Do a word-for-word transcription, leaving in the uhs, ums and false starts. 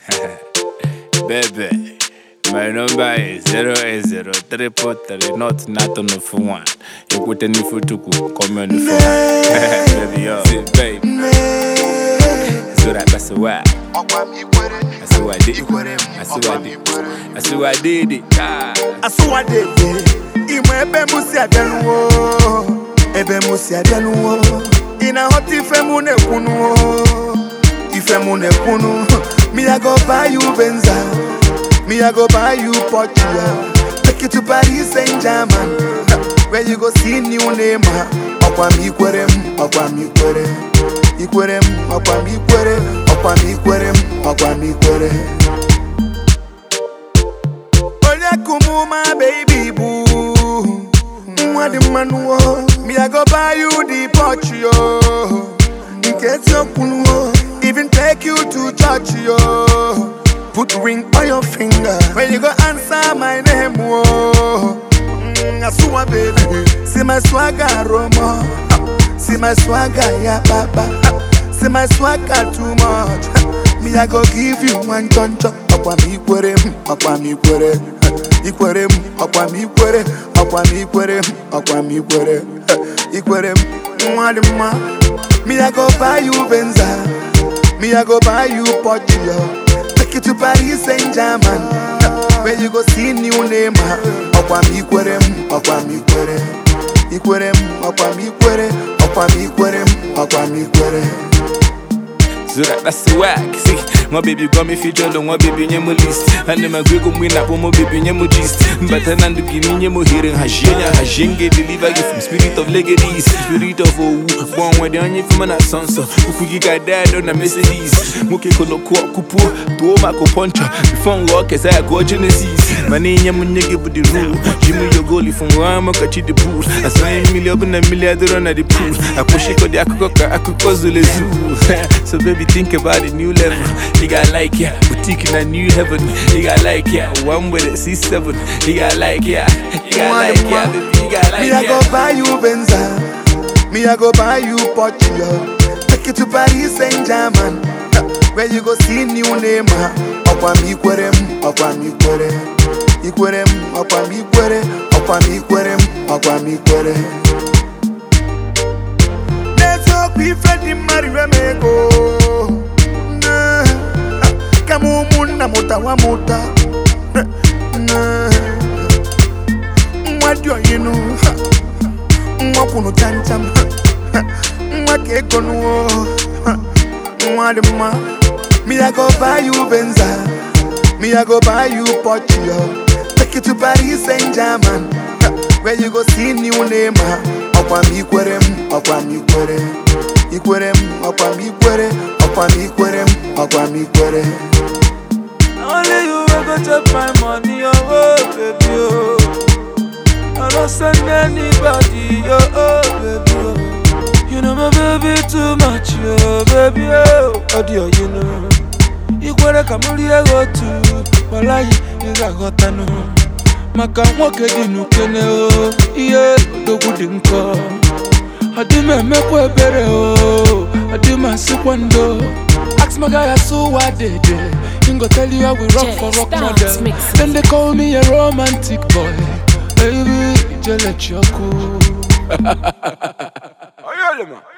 Baby, my number is zero eight zero triple three not not on the phone. You put any photo come on the phone. Baby, yo, see, baby. So that that's why. I see what I did. I see what I did. I see what I did. I see what I did. Ime musi adenuo, ebe musi adenuo. Ina hot ife mune kunu, ife mune kunu. Me I go buy you Benza, me I go buy you Portugal. Take you to Paris Saint-Germain, where you go see new name. Okwa mi kwerem, okwa mi kwere, ikwerem, okwa mi kwere, okwa mi kwerem, okwa mi kwere. Onya kumu my baby boo. Me I go buy you the Portugal. In case you're cool, even take you to church yo. Put ring on your finger when you go answer my name. Whoa, mm, I saw baby. See my swagger Roma. See my swagger ya baba. See my swagger too much. Me I go give you one choncho. Okwa mi kwere, okwa mi kwere. Ikwere, okwa mi kwere, okwa mi kwere, okwa mi kwere. Ikwere, mwadima. Me I go buy you Benza, me I go buy you Portugal. Take you to Paris Saint-Germain, where you go see new name. Okwa mi kwere, okwa mi kwere. Ikwere, okwa mi kwere, okwa mi kwere, okwa mi kwere. So that that's the whack. See, my baby got me featured on my baby in my list. And then my great win up on my baby in my gist. But then I'm giving you more hearing Hajina, Hajinga, deliver you from spirit of legacies, spirit of oh, born with the only from an sonso. Who got that on a Mercedes. Muke Kolo Kupu, Tuoma Coponcha, before walk as I go Genesis. My name Yamunegi with the rule. Jimmy, your goalie from Rama, catch the pool. I sign million and a million on the pool. I push it to the Akuka, Akukozule Zoo. So baby, think about a new level. You got like yeah, boutique in a new heaven. You got like yeah, one with a C seven. You got like yeah, you got like yeah, baby. You got like me yeah. Me I go buy you Benza, me I go buy you Portugal. Take you to Paris Saint-Germain, where you go see new name. Okwa mi kwerem, okwa mi kwere. Ikwerem, okwa mi kwere, okwa mi kwerem, okwa mi kwere. Let's go be friendly, marry me go. Kamumuna mota wa mota. Mwadyo yinu. Mwakuno chancham. Mwakeko nuo. Mwadima. Me I go buy you Benza. Me I go buy you Portugal. Take you to Paris Saint-Germain, where you go see new name. Okwa mi kwerem, okwa mi kwere. Ikwerem, okwa mi kwere, okwa mi kwerem, okwa mi kwere. Only you will go take my money, oh, oh baby, oh. I don't send anybody, oh, oh baby, oh. You know my baby too much, oh baby, oh. Audio, you know. Ikwere kamuli ego tu, walai ega gotano. Maka mwoke dinu kene, oh. Iye, dogu dinko. Adime mekwe bere, oh. Adime sikwando. Ask my guy, I saw what they did. Go tell you how we rock for rock model. Then they call me a romantic boy. Baby, just let you cool.